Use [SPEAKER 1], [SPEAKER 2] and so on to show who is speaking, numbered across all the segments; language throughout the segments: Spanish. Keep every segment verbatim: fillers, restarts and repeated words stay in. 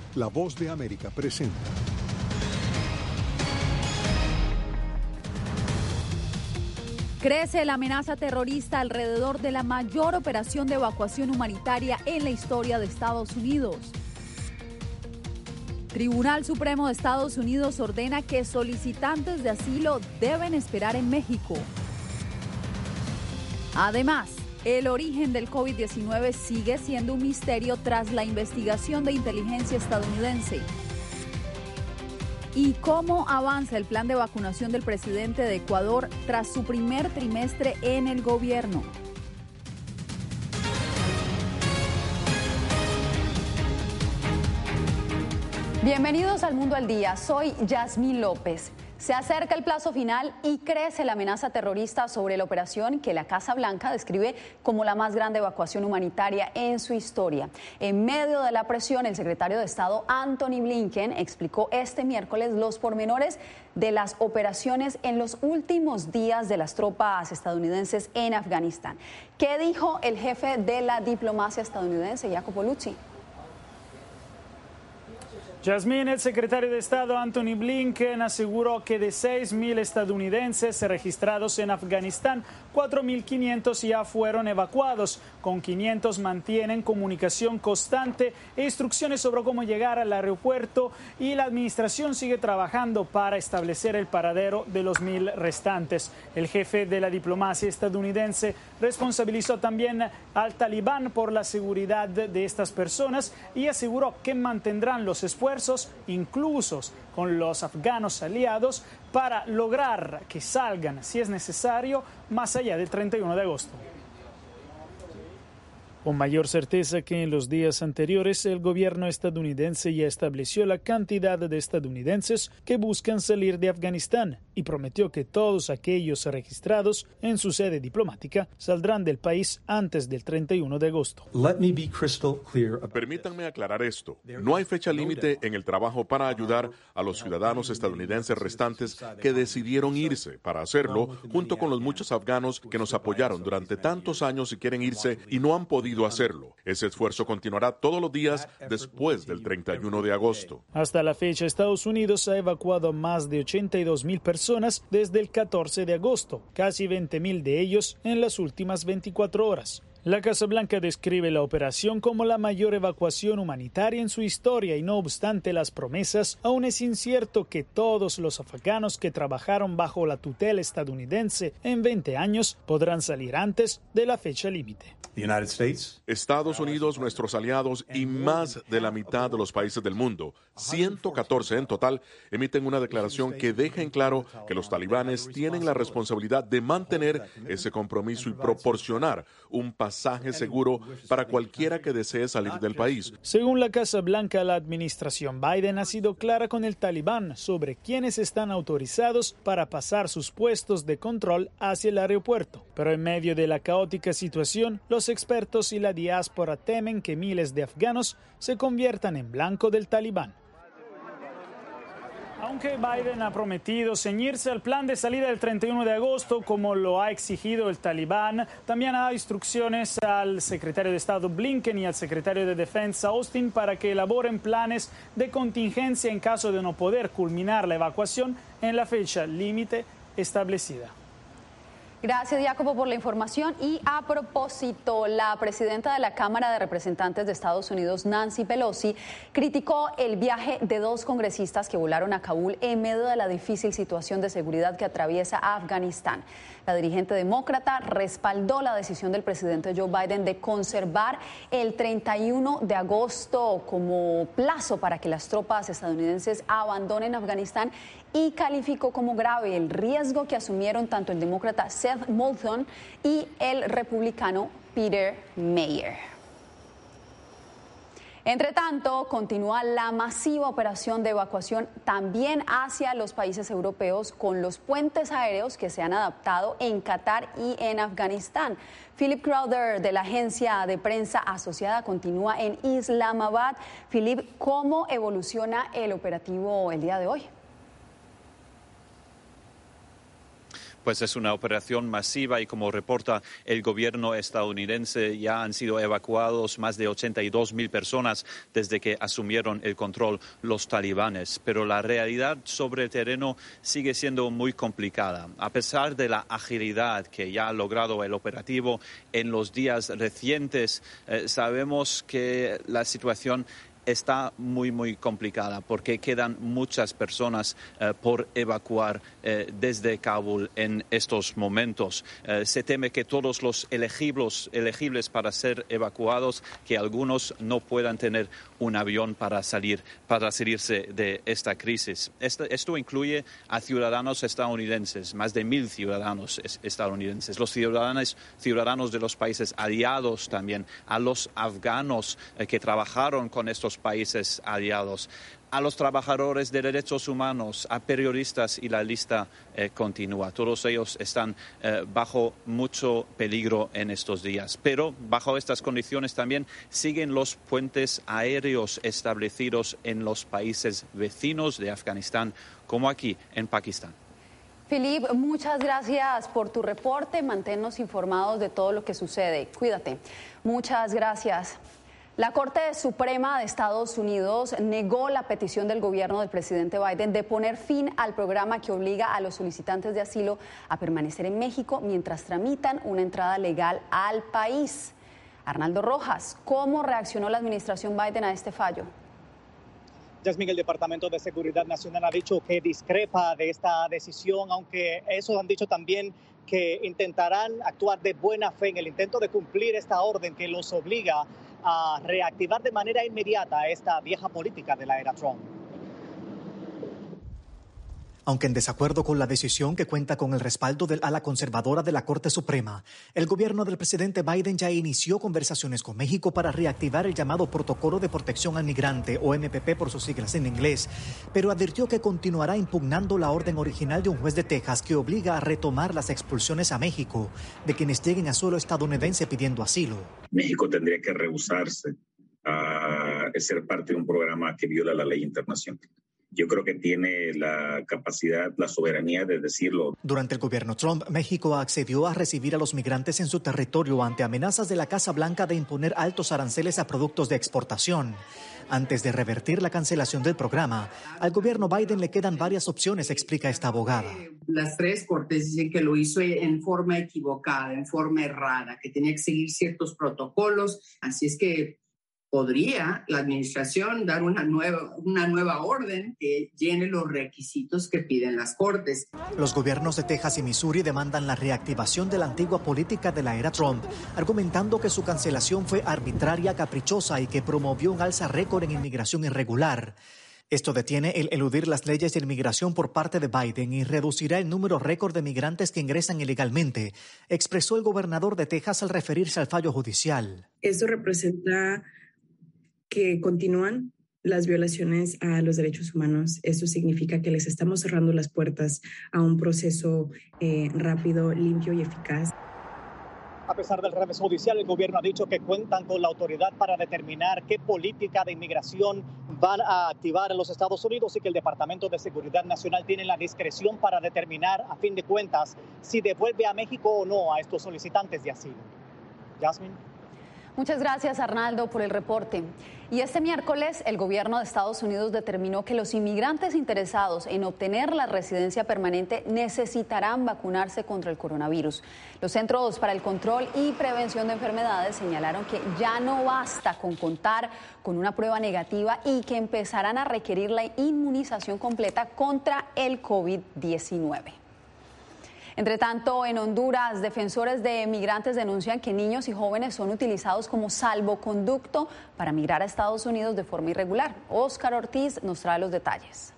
[SPEAKER 1] La Voz de América presenta.
[SPEAKER 2] Crece la amenaza terrorista alrededor de la mayor operación de evacuación humanitaria en la historia de Estados Unidos. Tribunal Supremo de Estados Unidos ordena que solicitantes de asilo deben esperar en México. Además, el origen del COVID diecinueve sigue siendo un misterio tras la investigación de inteligencia estadounidense. ¿Y cómo avanza el plan de vacunación del presidente de Ecuador tras su primer trimestre en el gobierno? Bienvenidos al Mundo al Día, soy Yasmín López. Se acerca el plazo final y crece la amenaza terrorista sobre la operación que la Casa Blanca describe como la más grande evacuación humanitaria en su historia. En medio de la presión, el secretario de Estado Antony Blinken explicó este miércoles los pormenores de las operaciones en los últimos días de las tropas estadounidenses en Afganistán. ¿Qué dijo el jefe de la diplomacia estadounidense, Jacopo Luzzi?
[SPEAKER 3] Yasmín, el secretario de Estado Antony Blinken aseguró que de seis mil estadounidenses registrados en Afganistán, cuatro mil quinientos ya fueron evacuados. Con quinientos mantienen comunicación constante e instrucciones sobre cómo llegar al aeropuerto, y la administración sigue trabajando para establecer el paradero de los mil restantes. El jefe de la diplomacia estadounidense responsabilizó también al Talibán por la seguridad de estas personas y aseguró que mantendrán los esfuerzos incluso con los afganos aliados para lograr que salgan, si es necesario, más allá del treinta y uno de agosto. Con mayor certeza que en los días anteriores, el gobierno estadounidense ya estableció la cantidad de estadounidenses que buscan salir de Afganistán y prometió que todos aquellos registrados en su sede diplomática saldrán del país antes del treinta y uno de agosto.
[SPEAKER 4] Permítanme aclarar esto. No hay fecha límite en el trabajo para ayudar a los ciudadanos estadounidenses restantes que decidieron irse. Para hacerlo, junto con los muchos afganos que nos apoyaron durante tantos años y quieren irse y no han podido hacerlo. Ese esfuerzo continuará todos los días después del treinta y uno de agosto.
[SPEAKER 3] Hasta la fecha, Estados Unidos ha evacuado a más de ochenta y dos mil personas desde el catorce de agosto, casi veinte mil de ellos en las últimas veinticuatro horas. La Casa Blanca describe la operación como la mayor evacuación humanitaria en su historia y, no obstante las promesas, aún es incierto que todos los afganos que trabajaron bajo la tutela estadounidense en veinte años podrán salir antes de la fecha límite.
[SPEAKER 4] Estados Unidos, nuestros aliados y más de la mitad de los países del mundo, ciento catorce en total, emiten una declaración que deja en claro que los talibanes tienen la responsabilidad de mantener ese compromiso y proporcionar un pasaje seguro para cualquiera que desee salir del país.
[SPEAKER 3] Según la Casa Blanca, la administración Biden ha sido clara con el Talibán sobre quiénes están autorizados para pasar sus puestos de control hacia el aeropuerto. Pero en medio de la caótica situación, los expertos y la diáspora temen que miles de afganos se conviertan en blanco del Talibán. Aunque Biden ha prometido ceñirse al plan de salida del treinta y uno de agosto, como lo ha exigido el Talibán, también ha dado instrucciones al secretario de Estado Blinken y al secretario de Defensa Austin para que elaboren planes de contingencia en caso de no poder culminar la evacuación en la fecha límite establecida.
[SPEAKER 2] Gracias, Jacopo, por la información. Y a propósito, la presidenta de la Cámara de Representantes de Estados Unidos, Nancy Pelosi, criticó el viaje de dos congresistas que volaron a Kabul en medio de la difícil situación de seguridad que atraviesa Afganistán. La dirigente demócrata respaldó la decisión del presidente Joe Biden de conservar el treinta y uno de agosto como plazo para que las tropas estadounidenses abandonen Afganistán y calificó como grave el riesgo que asumieron tanto el demócrata Seth Moulton y el republicano Peter Mayer. Entre tanto, continúa la masiva operación de evacuación también hacia los países europeos con los puentes aéreos que se han adaptado en Qatar y en Afganistán. Philip Crowder, de la agencia de prensa asociada, continúa en Islamabad. Philip, ¿cómo evoluciona el operativo el día de hoy?
[SPEAKER 5] pues es una operación masiva y como reporta el gobierno estadounidense ya han sido evacuados más de ochenta y dos mil personas desde que asumieron el control los talibanes. Pero la realidad sobre el terreno sigue siendo muy complicada. A pesar de la agilidad que ya ha logrado el operativo en los días recientes, eh, sabemos que la situación está muy, muy complicada porque quedan muchas personas eh, por evacuar eh, desde Kabul en estos momentos. Eh, se teme que todos los elegibles, elegibles para ser evacuados, que algunos no puedan tener un avión para salir, para salirse de esta crisis. Esto, esto incluye a ciudadanos estadounidenses, más de mil ciudadanos estadounidenses, los ciudadanos, ciudadanos de los países aliados también, a los afganos eh, que trabajaron con estos países aliados, a los trabajadores de derechos humanos, a periodistas y la lista eh, continúa. Todos ellos están eh, bajo mucho peligro en estos días. Pero bajo estas condiciones también siguen los puentes aéreos establecidos en los países vecinos de Afganistán, como aquí en Pakistán.
[SPEAKER 2] Philippe, muchas gracias por tu reporte. Manténnos informados de todo lo que sucede. Cuídate. Muchas gracias. La Corte Suprema de Estados Unidos negó la petición del gobierno del presidente Biden de poner fin al programa que obliga a los solicitantes de asilo a permanecer en México mientras tramitan una entrada legal al país. Arnaldo Rojas, ¿cómo reaccionó la administración Biden a este fallo?
[SPEAKER 6] Yasmín, el Departamento de Seguridad Nacional ha dicho que discrepa de esta decisión, aunque eso han dicho también que intentarán actuar de buena fe en el intento de cumplir esta orden que los obliga a reactivar de manera inmediata esta vieja política de la era Trump.
[SPEAKER 7] Aunque en desacuerdo con la decisión que cuenta con el respaldo del ala conservadora de la Corte Suprema, el gobierno del presidente Biden ya inició conversaciones con México para reactivar el llamado Protocolo de Protección al Migrante, o M P P por sus siglas en inglés, pero advirtió que continuará impugnando la orden original de un juez de Texas que obliga a retomar las expulsiones a México de quienes lleguen a suelo estadounidense pidiendo asilo.
[SPEAKER 8] México tendría que rehusarse a ser parte de un programa que viola la ley internacional. Yo creo que tiene la capacidad, la soberanía de decirlo.
[SPEAKER 7] Durante el gobierno Trump, México accedió a recibir a los migrantes en su territorio ante amenazas de la Casa Blanca de imponer altos aranceles a productos de exportación. Antes de revertir la cancelación del programa, al gobierno Biden le quedan varias opciones, explica esta abogada.
[SPEAKER 9] Las tres cortes dicen que lo hizo en forma equivocada, en forma errada, que tenía que seguir ciertos protocolos, así es que podría la administración dar una nueva, una nueva orden que llene los requisitos que piden las cortes.
[SPEAKER 7] Los gobiernos de Texas y Missouri demandan la reactivación de la antigua política de la era Trump, argumentando que su cancelación fue arbitraria, caprichosa y que promovió un alza récord en inmigración irregular. Esto detiene el eludir las leyes de inmigración por parte de Biden y reducirá el número récord de migrantes que ingresan ilegalmente, expresó el gobernador de Texas al referirse al fallo judicial.
[SPEAKER 10] Esto representa que continúan las violaciones a los derechos humanos. Eso significa que les estamos cerrando las puertas a un proceso eh, rápido, limpio y eficaz.
[SPEAKER 6] A pesar del revés judicial, el gobierno ha dicho que cuentan con la autoridad para determinar qué política de inmigración van a activar en los Estados Unidos y que el Departamento de Seguridad Nacional tiene la discreción para determinar, a fin de cuentas, si devuelve a México o no a estos solicitantes de asilo. Yasmín.
[SPEAKER 2] Muchas gracias, Arnaldo, por el reporte. Y este miércoles, el gobierno de Estados Unidos determinó que los inmigrantes interesados en obtener la residencia permanente necesitarán vacunarse contra el coronavirus. Los Centros para el Control y Prevención de Enfermedades señalaron que ya no basta con contar con una prueba negativa y que empezarán a requerir la inmunización completa contra el COVID diecinueve. Entre tanto, en Honduras, defensores de migrantes denuncian que niños y jóvenes son utilizados como salvoconducto para migrar a Estados Unidos de forma irregular. Óscar Ortiz nos trae los detalles.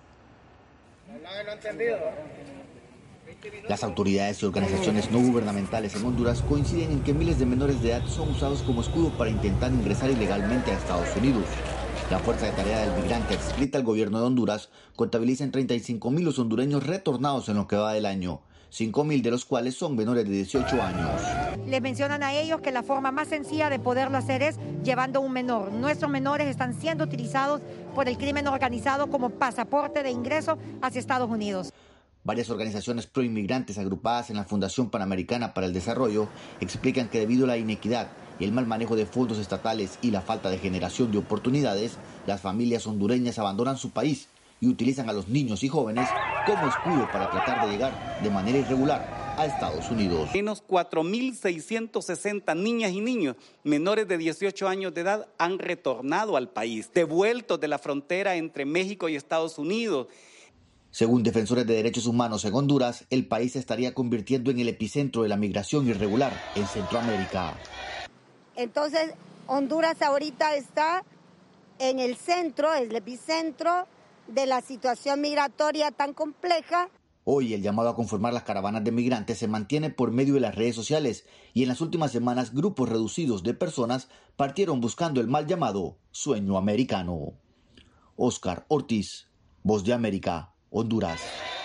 [SPEAKER 11] Las autoridades y organizaciones no gubernamentales en Honduras coinciden en que miles de menores de edad son usados como escudo para intentar ingresar ilegalmente a Estados Unidos. La Fuerza de Tarea del Migrante, adscrita al gobierno de Honduras, contabiliza en treinta y cinco mil los hondureños retornados en lo que va del año. cinco mil de los cuales son menores de dieciocho años.
[SPEAKER 12] Les mencionan a ellos que la forma más sencilla de poderlo hacer es llevando un menor. Nuestros menores están siendo utilizados por el crimen organizado como pasaporte de ingreso hacia Estados Unidos.
[SPEAKER 11] Varias organizaciones proinmigrantes agrupadas en la Fundación Panamericana para el Desarrollo explican que debido a la inequidad y el mal manejo de fondos estatales y la falta de generación de oportunidades, las familias hondureñas abandonan su país y utilizan a los niños y jóvenes como escudo para tratar de llegar de manera irregular a Estados Unidos.
[SPEAKER 13] Menos cuatro mil seiscientos sesenta niñas y niños menores de dieciocho años de edad han retornado al país, devueltos de la frontera entre México y Estados Unidos.
[SPEAKER 11] Según defensores de derechos humanos en Honduras, el país se estaría convirtiendo en el epicentro de la migración irregular en Centroamérica.
[SPEAKER 14] Entonces, Honduras ahorita está en el centro, es el epicentro de la situación migratoria tan compleja.
[SPEAKER 11] Hoy el llamado a conformar las caravanas de migrantes se mantiene por medio de las redes sociales y en las últimas semanas grupos reducidos de personas partieron buscando el mal llamado sueño americano. Oscar Ortiz, Voz de América, Honduras.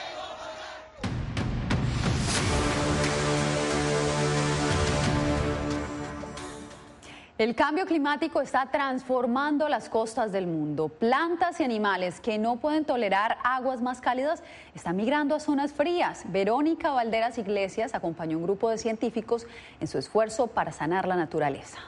[SPEAKER 2] El cambio climático está transformando las costas del mundo. Plantas y animales que no pueden tolerar aguas más cálidas están migrando a zonas frías. Verónica Valderas Iglesias acompañó a un grupo de científicos en su esfuerzo para sanar la naturaleza.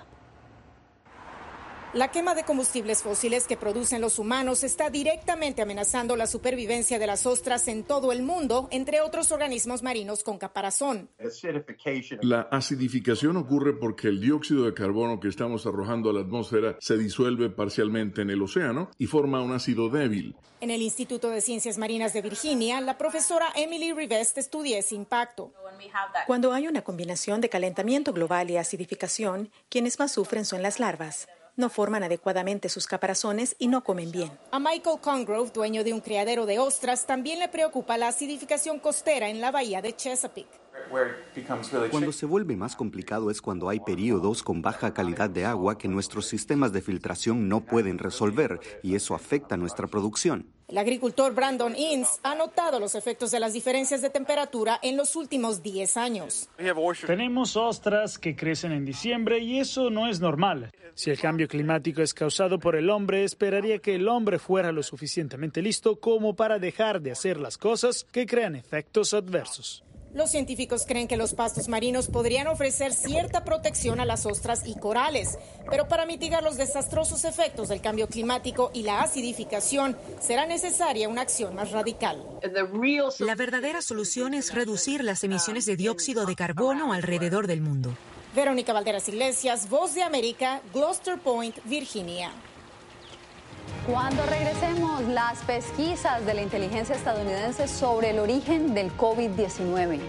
[SPEAKER 15] La quema de combustibles fósiles que producen los humanos está directamente amenazando la supervivencia de las ostras en todo el mundo, entre otros organismos marinos con caparazón.
[SPEAKER 16] La acidificación ocurre porque el dióxido de carbono que estamos arrojando a la atmósfera se disuelve parcialmente en el océano y forma un ácido débil.
[SPEAKER 15] En el Instituto de Ciencias Marinas de Virginia, la profesora Emily Rivest estudia ese impacto.
[SPEAKER 17] Cuando hay una combinación de calentamiento global y acidificación, quienes más sufren son las larvas. No forman adecuadamente sus caparazones y no comen bien.
[SPEAKER 15] A Michael Congrove, dueño de un criadero de ostras, también le preocupa la acidificación costera en la bahía de Chesapeake.
[SPEAKER 18] Cuando se vuelve más complicado es cuando hay periodos con baja calidad de agua que nuestros sistemas de filtración no pueden resolver y eso afecta nuestra producción.
[SPEAKER 15] El agricultor Brandon Ince ha notado los efectos de las diferencias de temperatura en los últimos diez años.
[SPEAKER 3] Tenemos ostras que crecen en diciembre y eso no es normal. Si el cambio climático es causado por el hombre, esperaría que el hombre fuera lo suficientemente listo como para dejar de hacer las cosas que crean efectos adversos.
[SPEAKER 15] Los científicos creen que los pastos marinos podrían ofrecer cierta protección a las ostras y corales, pero para mitigar los desastrosos efectos del cambio climático y la acidificación será necesaria una acción más radical.
[SPEAKER 19] La verdadera solución es reducir las emisiones de dióxido de carbono alrededor del mundo.
[SPEAKER 15] Verónica Valderas Iglesias, Voz de América, Gloucester Point, Virginia.
[SPEAKER 2] Cuando regresemos, las pesquisas de la inteligencia estadounidense sobre el origen del COVID diecinueve.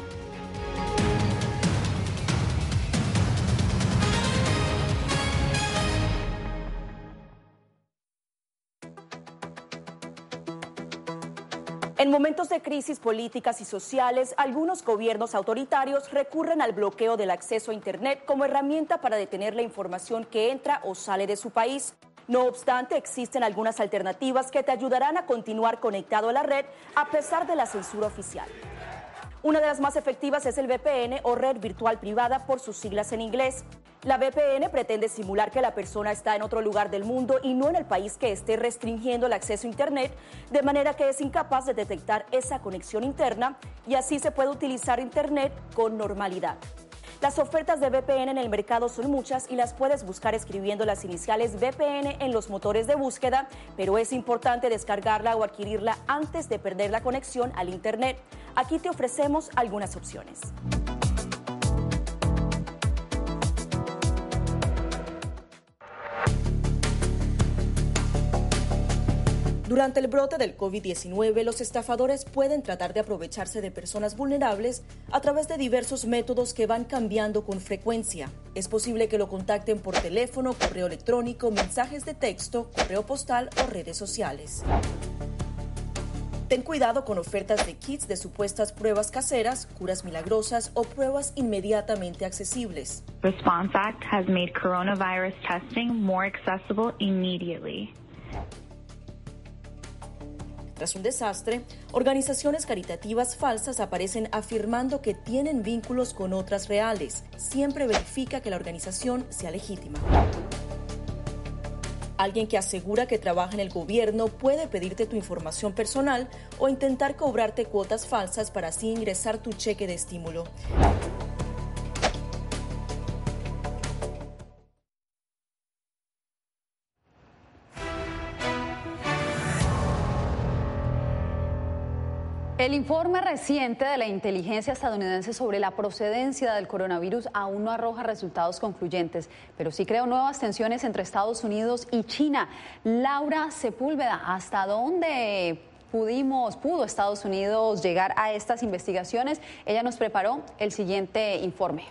[SPEAKER 20] En momentos de crisis políticas y sociales, algunos gobiernos autoritarios recurren al bloqueo del acceso a Internet como herramienta para detener la información que entra o sale de su país. No obstante, existen algunas alternativas que te ayudarán a continuar conectado a la red a pesar de la censura oficial. Una de las más efectivas es el V P N o red virtual privada por sus siglas en inglés. La V P N pretende simular que la persona está en otro lugar del mundo y no en el país que esté restringiendo el acceso a Internet, de manera que es incapaz de detectar esa conexión interna y así se puede utilizar Internet con normalidad. Las ofertas de V P N en el mercado son muchas y las puedes buscar escribiendo las iniciales V P N en los motores de búsqueda, pero es importante descargarla o adquirirla antes de perder la conexión al Internet. Aquí te ofrecemos algunas opciones. Durante el brote del COVID diecinueve, los estafadores pueden tratar de aprovecharse de personas vulnerables a través de diversos métodos que van cambiando con frecuencia. Es posible que lo contacten por teléfono, correo electrónico, mensajes de texto, correo postal o redes sociales. Ten cuidado con ofertas de kits de supuestas pruebas caseras, curas milagrosas o pruebas inmediatamente accesibles.
[SPEAKER 21] Response Act has made coronavirus testing more accessible immediately.
[SPEAKER 20] Tras un desastre, organizaciones caritativas falsas aparecen afirmando que tienen vínculos con otras reales. Siempre verifica que la organización sea legítima. Alguien que asegura que trabaja en el gobierno puede pedirte tu información personal o intentar cobrarte cuotas falsas para así ingresar tu cheque de estímulo.
[SPEAKER 2] El informe reciente de la inteligencia estadounidense sobre la procedencia del coronavirus aún no arroja resultados concluyentes, pero sí creó nuevas tensiones entre Estados Unidos y China. Laura Sepúlveda, ¿hasta dónde pudimos, pudo Estados Unidos llegar a estas investigaciones? Ella nos preparó el siguiente informe.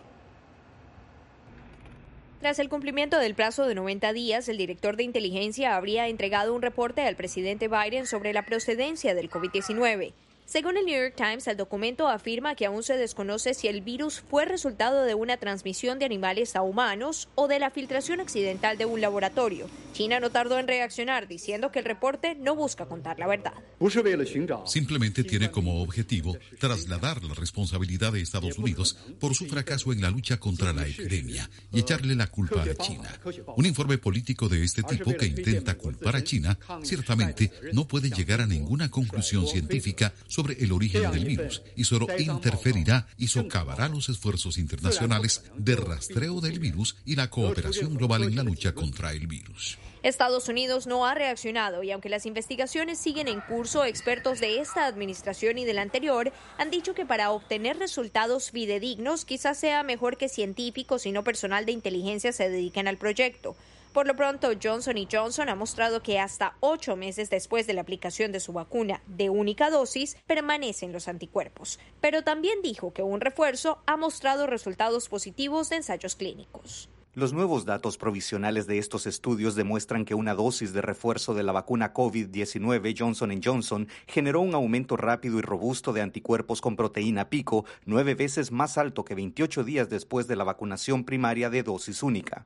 [SPEAKER 1] Tras el cumplimiento del plazo de noventa días, el director de inteligencia habría entregado un reporte al presidente Biden sobre la procedencia del COVID diecinueve. Según el New York Times, el documento afirma que aún se desconoce si el virus fue resultado de una transmisión de animales a humanos o de la filtración accidental de un laboratorio. China no tardó en reaccionar, diciendo que el reporte no busca contar la verdad.
[SPEAKER 22] Simplemente tiene como objetivo trasladar la responsabilidad de Estados Unidos por su fracaso en la lucha contra la epidemia y echarle la culpa a China. Un informe político de este tipo que intenta culpar a China ciertamente no puede llegar a ninguna conclusión científica sobre el origen del virus y solo interferirá y socavará los esfuerzos internacionales de rastreo del virus y la cooperación global en la lucha contra el virus.
[SPEAKER 1] Estados Unidos no ha reaccionado y aunque las investigaciones siguen en curso, expertos de esta administración y de la anterior han dicho que para obtener resultados fidedignos quizás sea mejor que científicos y no personal de inteligencia se dediquen al proyecto. Por lo pronto, Johnson y Johnson ha mostrado que hasta ocho meses después de la aplicación de su vacuna de única dosis, permanecen los anticuerpos. Pero también dijo que un refuerzo ha mostrado resultados positivos de ensayos clínicos.
[SPEAKER 18] Los nuevos datos provisionales de estos estudios demuestran que una dosis de refuerzo de la vacuna COVID diecinueve Johnson and Johnson generó un aumento rápido y robusto de anticuerpos con proteína pico, nueve veces más alto que veintiocho días después de la vacunación primaria de dosis única.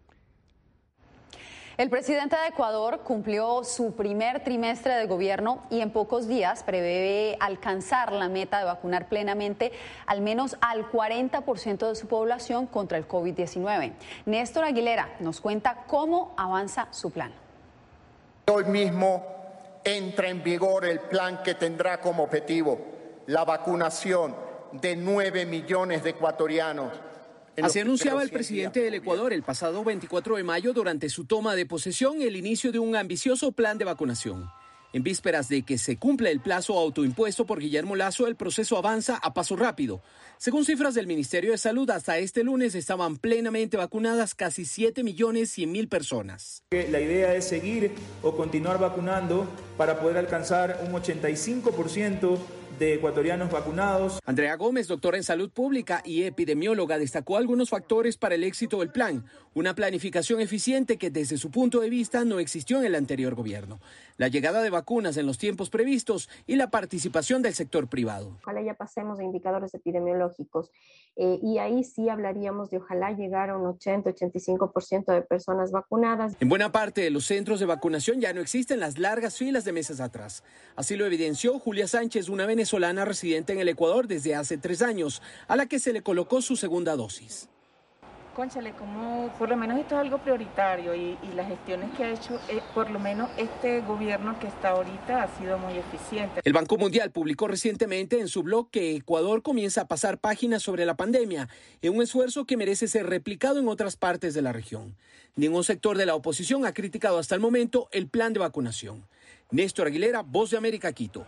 [SPEAKER 2] El presidente de Ecuador cumplió su primer trimestre de gobierno y en pocos días prevé alcanzar la meta de vacunar plenamente al menos al cuarenta por ciento de su población contra el COVID diecinueve. Néstor Aguilera nos cuenta cómo avanza su plan.
[SPEAKER 23] Hoy mismo entra en vigor el plan que tendrá como objetivo la vacunación de nueve millones de ecuatorianos.
[SPEAKER 24] Así anunciaba el presidente del Ecuador el pasado veinticuatro de mayo durante su toma de posesión el inicio de un ambicioso plan de vacunación. En vísperas de que se cumpla el plazo autoimpuesto por Guillermo Lasso, el proceso avanza a paso rápido. Según cifras del Ministerio de Salud, hasta este lunes estaban plenamente vacunadas casi siete millones cien mil personas.
[SPEAKER 25] La idea es seguir o continuar vacunando para poder alcanzar un ochenta y cinco por ciento de ecuatorianos vacunados.
[SPEAKER 24] Andrea Gómez, doctora en salud pública y epidemióloga, destacó algunos factores para el éxito del plan. Una planificación eficiente que desde su punto de vista no existió en el anterior gobierno. La llegada de vacunas en los tiempos previstos y la participación del sector privado.
[SPEAKER 26] Ojalá ya pasemos a indicadores epidemiológicos eh, y ahí sí hablaríamos de ojalá llegar a un ochenta a ochenta y cinco por ciento de personas vacunadas.
[SPEAKER 24] En buena parte de los centros de vacunación ya no existen las largas filas de meses atrás. Así lo evidenció Julia Sánchez, una venezolana venezolana residente en el Ecuador desde hace tres años, a la que se le colocó su segunda dosis.
[SPEAKER 27] Cónchale, como por lo menos esto es algo prioritario y, y las gestiones que ha hecho, eh, por lo menos este gobierno que está ahorita ha sido muy eficiente.
[SPEAKER 24] El Banco Mundial publicó recientemente en su blog que Ecuador comienza a pasar páginas sobre la pandemia, en un esfuerzo que merece ser replicado en otras partes de la región. Ningún sector de la oposición ha criticado hasta el momento el plan de vacunación. Néstor Aguilera, Voz de América, Quito.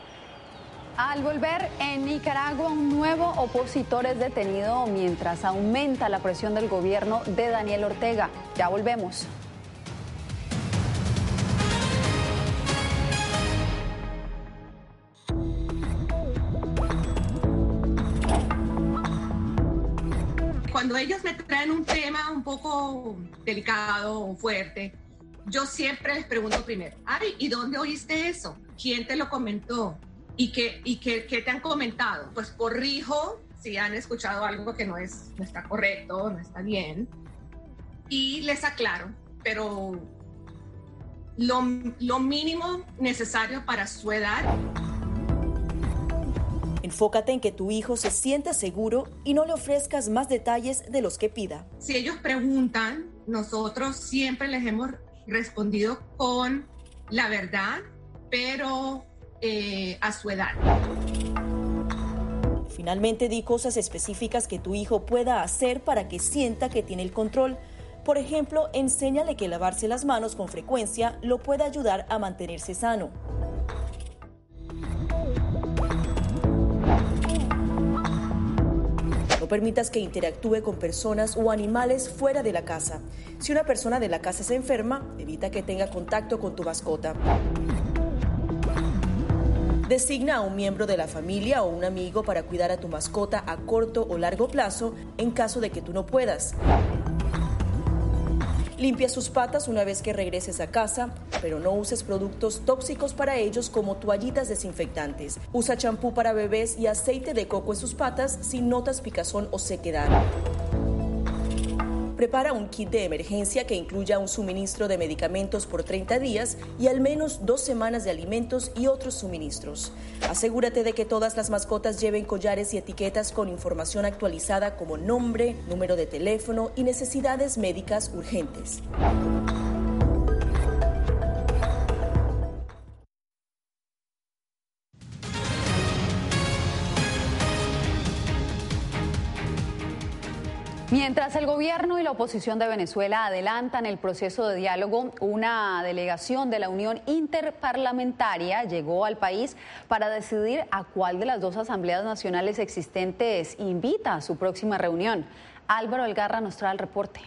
[SPEAKER 2] Al volver, en Nicaragua, un nuevo opositor es detenido mientras aumenta la presión del gobierno de Daniel Ortega. Ya volvemos.
[SPEAKER 28] Cuando ellos me traen un tema un poco delicado o fuerte, yo siempre les pregunto primero, ay, ¿y dónde oíste eso? ¿Quién te lo comentó? ¿Y qué, y qué, qué te han comentado? Pues corrijo si han escuchado algo que no, es, no está correcto, no está bien, y les aclaro, pero lo, lo mínimo necesario para su edad.
[SPEAKER 20] Enfócate en que tu hijo se sienta seguro y no le ofrezcas más detalles de los que pida.
[SPEAKER 28] Si ellos preguntan, nosotros siempre les hemos respondido con la verdad, pero eh, a su edad.
[SPEAKER 20] Finalmente, di cosas específicas que tu hijo pueda hacer para que sienta que tiene el control. Por ejemplo, enséñale que lavarse las manos con frecuencia lo puede ayudar a mantenerse sano. No permitas que interactúe con personas o animales fuera de la casa. Si una persona de la casa se enferma, evita que tenga contacto con tu mascota. Designa a un miembro de la familia o un amigo para cuidar a tu mascota a corto o largo plazo en caso de que tú no puedas. Limpia sus patas una vez que regreses a casa, pero no uses productos tóxicos para ellos como toallitas desinfectantes. Usa champú para bebés y aceite de coco en sus patas si notas picazón o sequedad. Prepara un kit de emergencia que incluya un suministro de medicamentos por treinta días y al menos dos semanas de alimentos y otros suministros. Asegúrate de que todas las mascotas lleven collares y etiquetas con información actualizada como nombre, número de teléfono y necesidades médicas urgentes.
[SPEAKER 2] Mientras el gobierno y la oposición de Venezuela adelantan el proceso de diálogo, una delegación de la Unión Interparlamentaria llegó al país para decidir a cuál de las dos asambleas nacionales existentes invita a su próxima reunión. Álvaro Algarra nos trae el reporte.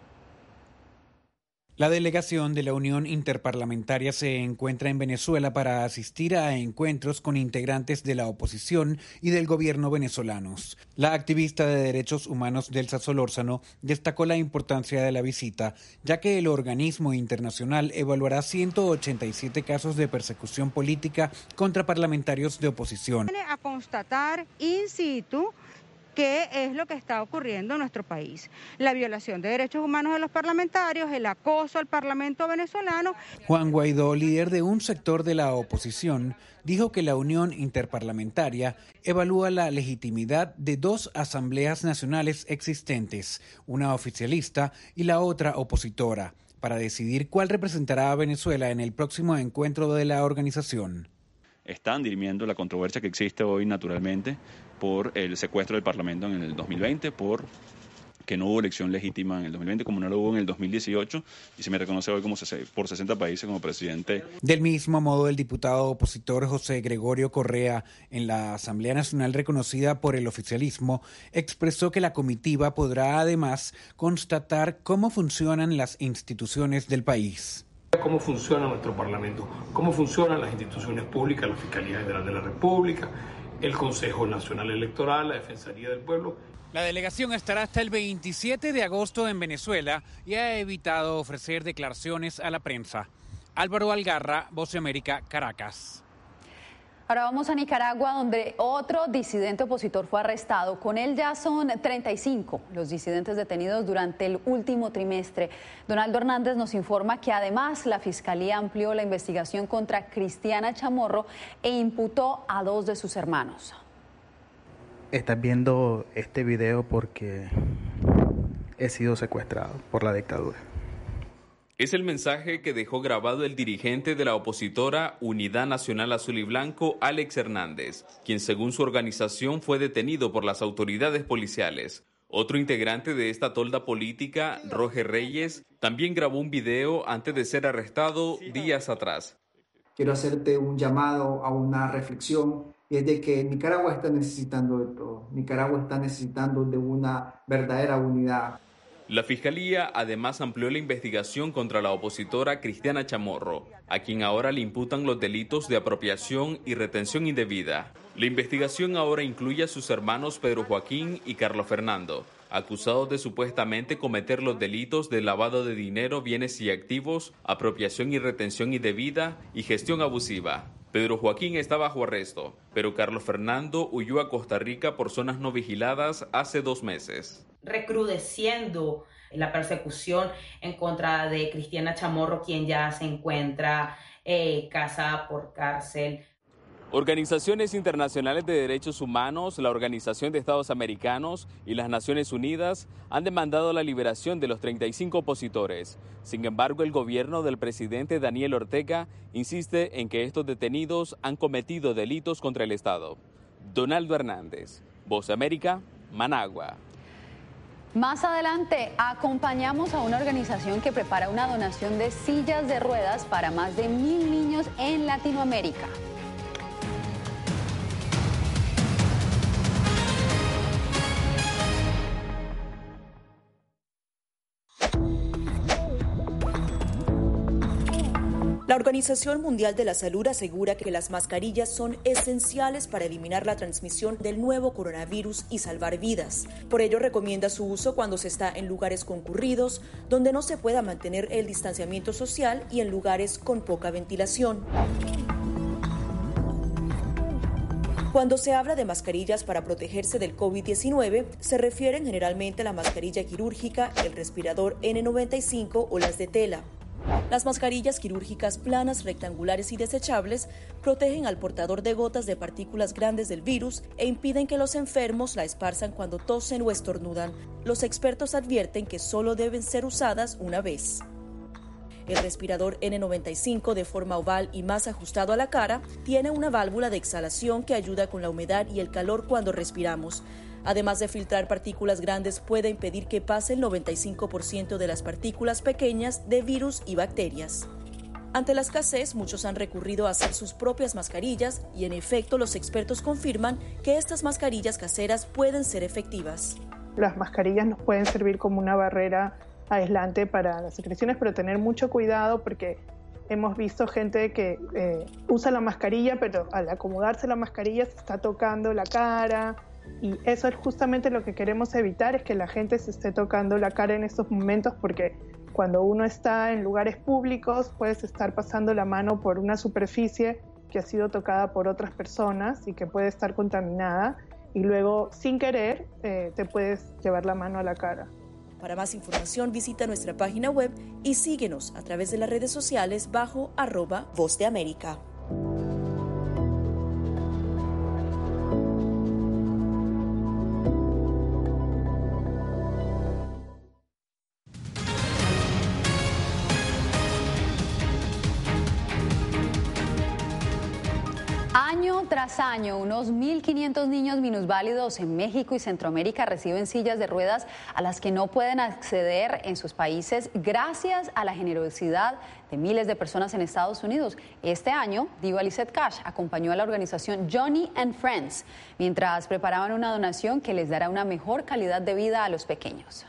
[SPEAKER 4] La delegación de la Unión Interparlamentaria se encuentra en Venezuela para asistir a encuentros con integrantes de la oposición y del gobierno venezolanos. La activista de derechos humanos Delsa Solórzano destacó la importancia de la visita, ya que el organismo internacional evaluará ciento ochenta y siete casos de persecución política contra parlamentarios de oposición.
[SPEAKER 5] Viene a constatar in situ qué es lo que está ocurriendo en nuestro país. La violación de derechos humanos de los parlamentarios, el acoso al Parlamento venezolano.
[SPEAKER 4] Juan Guaidó, líder de un sector de la oposición, dijo que la Unión Interparlamentaria evalúa la legitimidad de dos asambleas nacionales existentes, una oficialista y la otra opositora, para decidir cuál representará a Venezuela en el próximo encuentro de la organización.
[SPEAKER 6] Están dirimiendo la controversia que existe hoy naturalmente por el secuestro del Parlamento en el dos mil veinte, por que no hubo elección legítima en el dos mil veinte, como no lo hubo en el dos mil dieciocho, y se me reconoce hoy como por sesenta países como presidente.
[SPEAKER 4] Del mismo modo, el diputado opositor José Gregorio Correa, en la Asamblea Nacional reconocida por el oficialismo, expresó que la comitiva podrá además constatar cómo funcionan las instituciones del país.
[SPEAKER 7] Cómo funciona nuestro Parlamento, cómo funcionan las instituciones públicas, la Fiscalía General de la República, el Consejo Nacional Electoral, la Defensoría del Pueblo.
[SPEAKER 4] La delegación estará hasta el veintisiete de agosto en Venezuela y ha evitado ofrecer declaraciones a la prensa. Álvaro Algarra, Voz de América, Caracas.
[SPEAKER 2] Ahora vamos a Nicaragua, donde otro disidente opositor fue arrestado. Con él ya son treinta y cinco los disidentes detenidos durante el último trimestre. Donaldo Hernández nos informa que además la Fiscalía amplió la investigación contra Cristiana Chamorro e imputó a dos de sus hermanos.
[SPEAKER 8] Estás viendo este video porque he sido secuestrado por la dictadura.
[SPEAKER 9] Es el mensaje que dejó grabado el dirigente de la opositora Unidad Nacional Azul y Blanco, Alex Hernández, quien según su organización fue detenido por las autoridades policiales. Otro integrante de esta tolda política, Roger Reyes, también grabó un video antes de ser arrestado días atrás.
[SPEAKER 10] Quiero hacerte un llamado a una reflexión, y es de que Nicaragua está necesitando de todo. Nicaragua está necesitando de una verdadera unidad.
[SPEAKER 9] La Fiscalía además amplió la investigación contra la opositora Cristiana Chamorro, a quien ahora le imputan los delitos de apropiación y retención indebida. La investigación ahora incluye a sus hermanos Pedro Joaquín y Carlos Fernando, acusados de supuestamente cometer los delitos de lavado de dinero, bienes y activos, apropiación y retención indebida y gestión abusiva. Pedro Joaquín está bajo arresto, pero Carlos Fernando huyó a Costa Rica por zonas no vigiladas hace dos meses.
[SPEAKER 12] Recrudeciendo la persecución en contra de Cristiana Chamorro, quien ya se encuentra eh, casada por cárcel.
[SPEAKER 9] Organizaciones internacionales de derechos humanos, la Organización de Estados Americanos y las Naciones Unidas han demandado la liberación de los treinta y cinco opositores. Sin embargo, el gobierno del presidente Daniel Ortega insiste en que estos detenidos han cometido delitos contra el Estado. Donaldo Hernández, Voz de América, Managua.
[SPEAKER 2] Más adelante, acompañamos a una organización que prepara una donación de sillas de ruedas para más de mil niños en Latinoamérica.
[SPEAKER 20] La Organización Mundial de la Salud asegura que las mascarillas son esenciales para eliminar la transmisión del nuevo coronavirus y salvar vidas. Por ello, recomienda su uso cuando se está en lugares concurridos, donde no se pueda mantener el distanciamiento social y en lugares con poca ventilación. Cuando se habla de mascarillas para protegerse del COVID diecinueve, se refieren generalmente a la mascarilla quirúrgica, el respirador ene noventa y cinco o las de tela. Las mascarillas quirúrgicas planas, rectangulares y desechables protegen al portador de gotas de partículas grandes del virus e impiden que los enfermos la esparzan cuando tosen o estornudan. Los expertos advierten que solo deben ser usadas una vez. El respirador ene noventa y cinco, de forma oval y más ajustado a la cara, tiene una válvula de exhalación que ayuda con la humedad y el calor cuando respiramos. Además de filtrar partículas grandes, puede impedir que pase el noventa y cinco por ciento de las partículas pequeñas de virus y bacterias. Ante la escasez, muchos han recurrido a hacer sus propias mascarillas y, en efecto, los expertos confirman que estas mascarillas caseras pueden ser efectivas.
[SPEAKER 3] Las mascarillas nos pueden servir como una barrera aislante para las secreciones, pero tener mucho cuidado porque hemos visto gente que eh, usa la mascarilla, pero al acomodarse la mascarilla se está tocando la cara. Y eso es justamente lo que queremos evitar, es que la gente se esté tocando la cara en estos momentos, porque cuando uno está en lugares públicos puedes estar pasando la mano por una superficie que ha sido tocada por otras personas y que puede estar contaminada y luego sin querer eh, te puedes llevar la mano a la cara.
[SPEAKER 20] Para más información visita nuestra página web y síguenos a través de las redes sociales bajo arroba Voz de América.
[SPEAKER 2] Año tras año, unos mil quinientos niños minusválidos en México y Centroamérica reciben sillas de ruedas a las que no pueden acceder en sus países gracias a la generosidad de miles de personas en Estados Unidos. Este año, Diva Lizette Cash acompañó a la organización Johnny and Friends mientras preparaban una donación que les dará una mejor calidad de vida a los pequeños.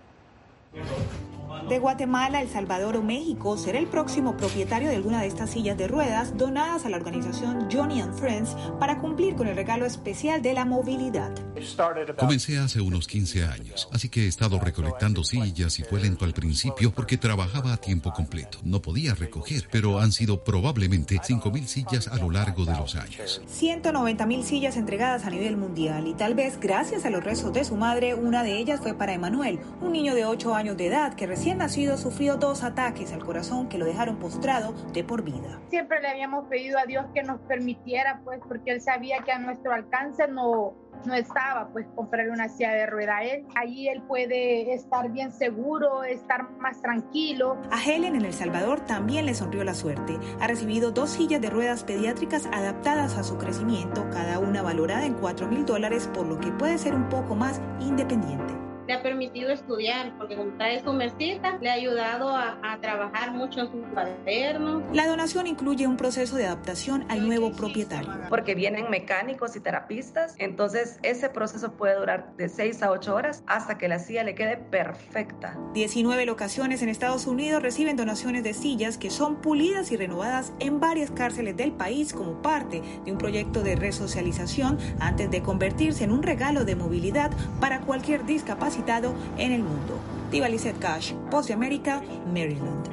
[SPEAKER 11] De Guatemala, El Salvador o México será el próximo propietario de alguna de estas sillas de ruedas donadas a la organización Johnny and Friends para cumplir con el regalo especial de la movilidad.
[SPEAKER 22] Comencé hace unos quince años, así que he estado recolectando sillas y fue lento al principio porque trabajaba a tiempo completo. No podía recoger, pero han sido probablemente cinco mil sillas a lo largo de los años.
[SPEAKER 11] ciento noventa mil sillas entregadas a nivel mundial y tal vez gracias a los rezos de su madre, una de ellas fue para Emanuel, un niño de ocho años de edad que recién nacido sufrió dos ataques al corazón que lo dejaron postrado de por vida.
[SPEAKER 13] Siempre le habíamos pedido a Dios que nos permitiera, pues, porque él sabía que a nuestro alcance no, no estaba, pues, comprar una silla de rueda a él. Allí él puede estar bien seguro, estar más tranquilo.
[SPEAKER 11] A Helen en El Salvador también le sonrió la suerte. Ha recibido dos sillas de ruedas pediátricas adaptadas a su crecimiento, cada una valorada en cuatro mil dólares, por lo que puede ser un poco más independiente.
[SPEAKER 14] Le ha permitido estudiar, porque como trae su mesita, le ha ayudado a, a trabajar mucho en sus cuadernos.
[SPEAKER 11] La donación incluye un proceso de adaptación al nuevo propietario.
[SPEAKER 15] Porque vienen mecánicos y terapistas, entonces ese proceso puede durar de seis a ocho horas hasta que la silla le quede perfecta.
[SPEAKER 11] diecinueve locaciones en Estados Unidos reciben donaciones de sillas que son pulidas y renovadas en varias cárceles del país como parte de un proyecto de resocialización antes de convertirse en un regalo de movilidad para cualquier discapacitado en el mundo. Diva Lizette Cash, Voz de América, Maryland.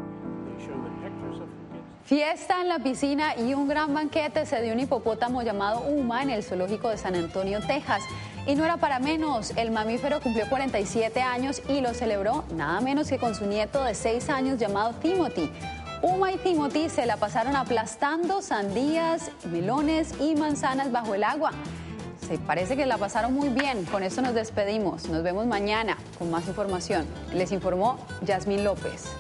[SPEAKER 2] Fiesta en la piscina y un gran banquete se dio un hipopótamo llamado Uma en el zoológico de San Antonio, Texas. Y no era para menos, el mamífero cumplió cuarenta y siete años y lo celebró nada menos que con su nieto de seis años llamado Timothy. Uma y Timothy se la pasaron aplastando sandías, melones y manzanas bajo el agua. Se parece que la pasaron muy bien. Con esto nos despedimos. Nos vemos mañana con más información. Les informó Yasmín López.